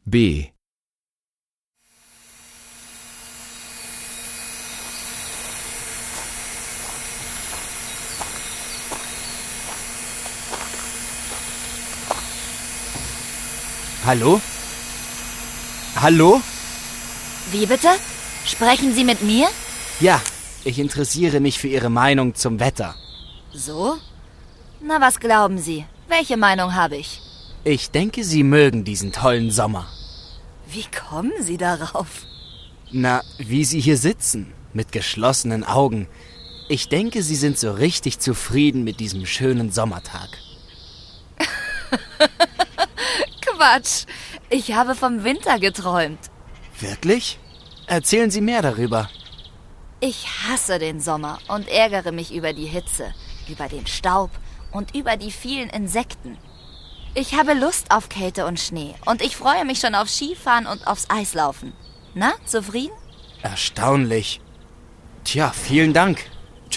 B. Hallo? Hallo? Wie bitte? Sprechen Sie mit mir? Ja, ich interessiere mich für Ihre Meinung zum Wetter. So? Na, was glauben Sie? Welche Meinung habe ich? Ich denke, Sie mögen diesen tollen Sommer. Wie kommen Sie darauf? Na, wie Sie hier sitzen, mit geschlossenen Augen. Ich denke, Sie sind so richtig zufrieden mit diesem schönen Sommertag. Quatsch! Ich habe vom Winter geträumt. Wirklich? Erzählen Sie mehr darüber. Ich hasse den Sommer und ärgere mich über die Hitze, über den Staub und über die vielen Insekten. Ich habe Lust auf Kälte und Schnee und ich freue mich schon auf Skifahren und aufs Eislaufen. Na, zufrieden? Erstaunlich. Tja, vielen Dank.